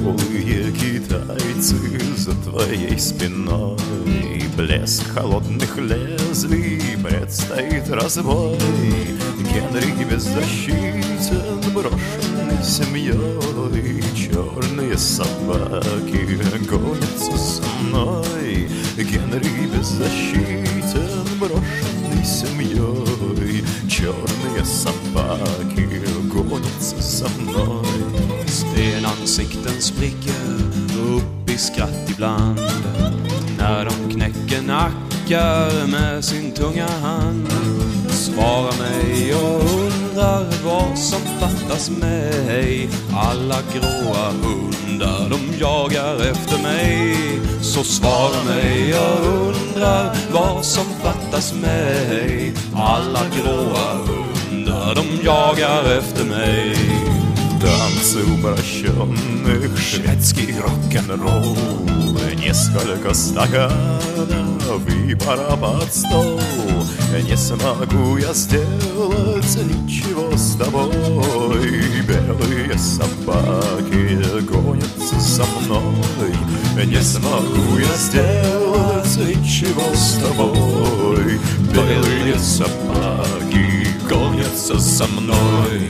Голые китайцы за твоей спиной, блеск холодных лезвий, предстоит разбой. Генри беззащитен, брошенный семьей, черные собаки гонятся со мной. Генри беззащитен, брошенный семьей, черные собаки gonnats som nöj. Stenansikten spricker upp i skratt ibland när de knäcker nackar med sin tunga hand. Svarar mig och undrar vad som fattas mig. Alla gråa hundar, de jagar efter mig. Så svara mig och undrar vad som fattas mig. Alla gråa hundar, de jagar efter mig. Танцы упрощенных, шведский рок-н-ролл, несколько стаканов и пора под стол. Не смогу я сделать ничего с тобой. Белые собаки гонятся со мной. Не смогу я сделать ничего с тобой. Белые собаки гонятся со мной.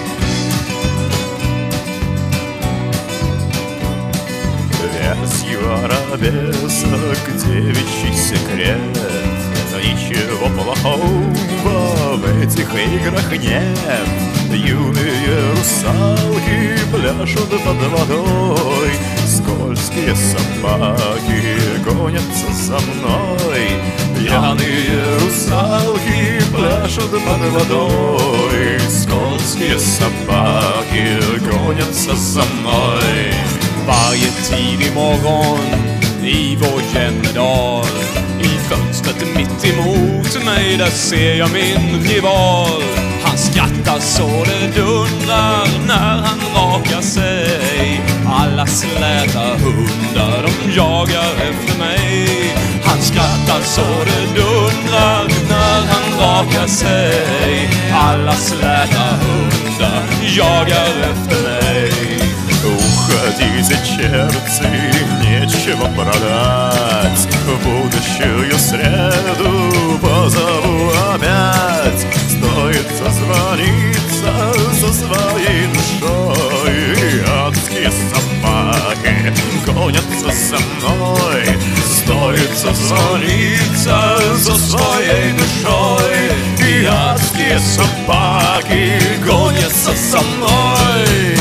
Вязью арабесок девичий секрет. Ничего плохого в этих играх нет. Юные русалки пляшут под водой. Скользкие собаки гонятся за мной. Пьяные русалки пляшут под водой. Скользкие собаки гонятся за мной. Varje tidig morgon i vår Jämmerdal, i fönstret mitt emot mig, där ser jag min rival. Han skrattar så det dundrar när han rakar sig. Alla släta hundar, de jagar efter mig. Han skrattar så det dundrar när han rakar sig. Alla släta hundar jagar efter mig. Уходите, черти, нечего продать. В будущую среду позову опять. Стоит созвониться со своей душой. Адские собаки гонятся со мной. Стоит созвониться со своей душой. И адские собаки гонятся со мной.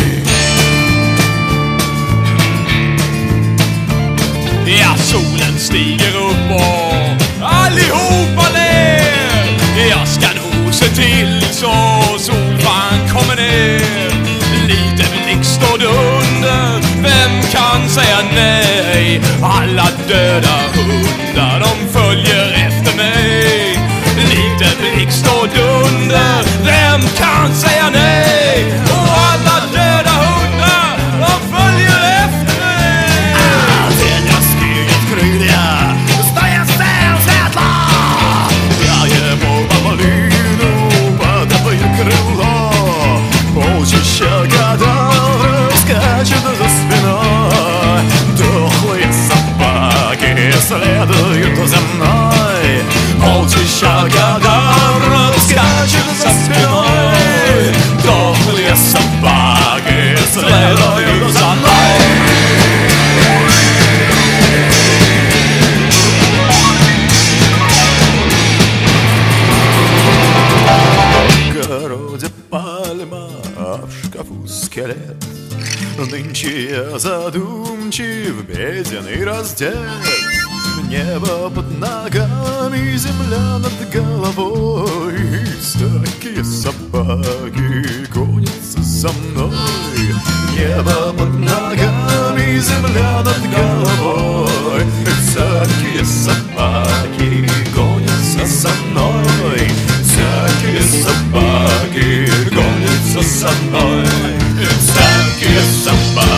Ja, solen stiger upp och allihopa ner. Jag ska nog se till så solfan kommer ner. Lite blixt och dunder, vem kan säga nej? Alla döda hundar, de följer efter mig. Lite blixt och dunder, vem kan säga nej? Och alla döda hundar, de följer efter mig. Крылья, стоя сел светло. Я ему павлину подаю крыло. Полчища гадал скачет за спиной. Дохлые собаки следуют за мной. Полчища гадал скачет за спиной. Дохлые собаки следуют за мной. Пальма, а в шкафу скелет. Нынче я задумчив, беден и раздет. Небо под ногами, земля над головой. Всякие собаки гонятся за мной. Небо под ногами, земля над головой. Всякие собаки гонятся за мной. Всякие собаки гонятся со мной. Всякие собаки